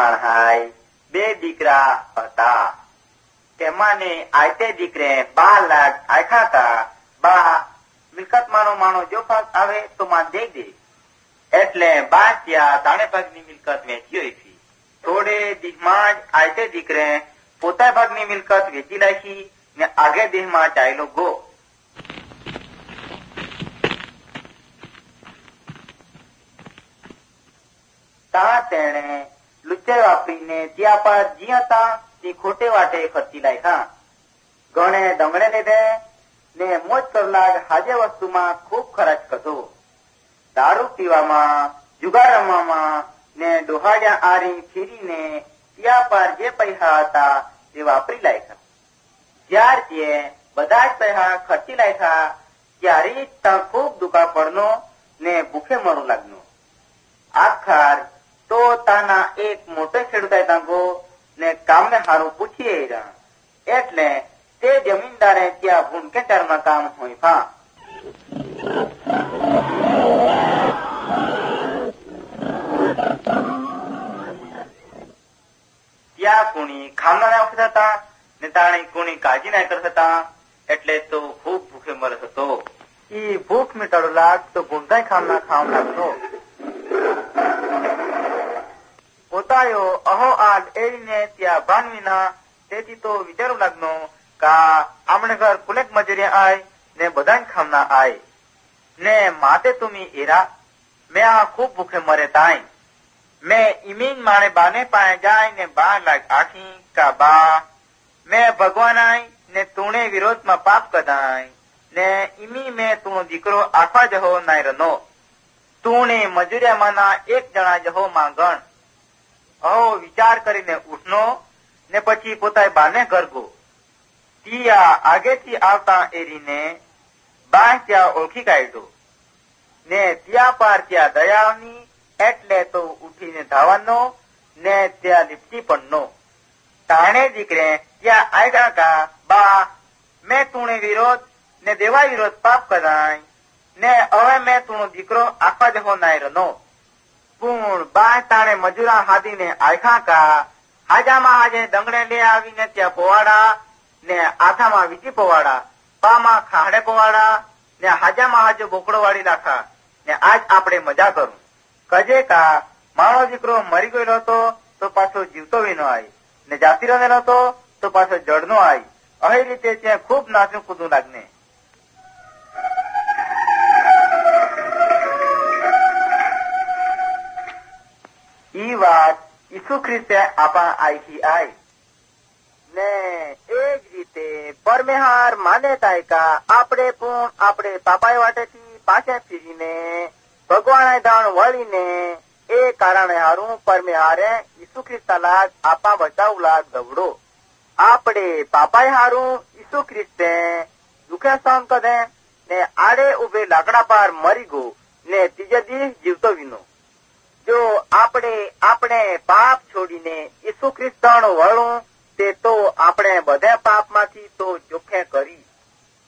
માણહાય 2 દીકરા હતા. તેમાંને આયતે દીકરે 12 લાખ આખા હતા. બા મિલકત માનો જો ભાગ આવે તો માં દઈ દે. એટલે બા ત્યાં 3 ભાગની મિલકત વેચી હતી. થોડે દીહમાં જ આયતે દીકરે પોતા ભાગની મિલકત વેચી નાખી ને આગે દેહમાં ચાલ્યો ગો. ત્યાં તેણે લુચ્ચે વાપરીને ત્યાં પર જ્યાં હતા તે ખોટે વાટે ખર્ચી નાખ્યા. ગણે દંગણે લીધે ને મોજ કરલાગ હાજે વસ્તુમાં ખૂબ ખર્ચ કરતો. દારૂ પીવામાં, જુગાર રમવામાં ને ડોહાડ્યા આરી ફીરીને ત્યાં પર જે પૈસા હતા તે વાપરી નાખ્યા. જ્યાર તે બધા જ પૈસા ખર્ચી નાખ્યા ત્યારે જ ત્યાં ખૂબ દુખા પડનો ને ભૂખે મરું લાગનો. આખર તો તાના એક મોટો ખેડૂત તાંગો ને કામને હારું પૂછીએ રહ્યા. એટલે તે જમીનદારે ત્યાં ભૂનકેચારમાં કામ હોય ફા. ત્યાં કુણી ખામના ના વખત હતા ને તાણે કુણી કાળજી ના કરતા હતા. એટલે તો ખૂબ ભૂખે મરત હતો. ઈ ભૂખ મીટાડો લાગ તો ભૂંધાઈ ખામના ખામ લાગતો. પોતાયો અહો આડ એડીને ત્યાં ભાનવીના. તેથી તો વિચારું લાગનો કા આમણે ઘર કુલેક મજૂરિયા આય ને બધા ખામના આય ને માતે તુમી એરા મેં આ ખૂબ ભૂખે મરે તાય. મેં ઈમીન માણે બાને પાએ જાય ને બા લાગ આખી કા બા મેં ભગવાન આય ને તુણે વિરોધમાં પાપ કદાય ને ઈમી મેં તું દીકરો આખા જહો નાય રનો. તુણે મજૂરિયામાંના એક જણા જહો માંગણ. અહો વિચાર કરીને ઉઠનો ને પછી પોતાએ બાને ગરગો. ત્યાં આગેથી આવતા એરીને બા ત્યાં ઓળખી કાઢ્યો ને ત્યાં પાર ત્યાં દયાની. એટલે તો ઉઠીને ધાવાનો ને ત્યાં લીપટી પડનો. તાણે દીકરે ત્યાં આવ્યા કા બા મેં તુણે વિરોધ ને દેવા વિરોધ પાપ કરાય ને હવે મેં તુણો દીકરો આખા જહો નાય રનો. પૂર્ણ બા તાણે મજૂરા હાથીને આખા કા હાજામાં હાજે દંગણે લે આવીને ત્યાં પોવાડા ને આથામાં વીટી પોવાડા, પામાં ખાડે પોવાડા ને હાજામાં હાજો બોકડો વાળી નાખા ને આજ આપણે મજા કરું. કજે કા મારો દીકરો મરી ગયેલો હતો તો પાછો જીવતો વિનો આવી ને જાતી રહેલો હતો તો પાછો જડનો આવી. આવી રીતે ત્યાં ખૂબ નાચું કૂદું લાગને. ઈ વાત ઈસુ ખ્રિસ્તે આપા આઈથી આઈ ને એ જ રીતે પરમેહાર માને થાય કા આપણે પણ આપણે પાપાએ વાટેથી પાછા ફીરીને ભગવાન દાણ વળીને એ કારણે હારું પરમેહારે ઈસુ ખ્રિસ્તા લાગ આપા બચાવ લાગ દવડો. આપણે પાપાએ હારું ઈસુ ખ્રિસ્તે દુખે સહન કરે ને આડે ઉભે લાકડા પાર મરી ગો ને ત્રીજે દિવસ જીવતો વિનો. જો આપણે પાપ છોડીને ઈસુ ખ્રિસ્ત વળું તે તો આપણે બધા પાપમાંથી તો ચોખ્ખે કરી.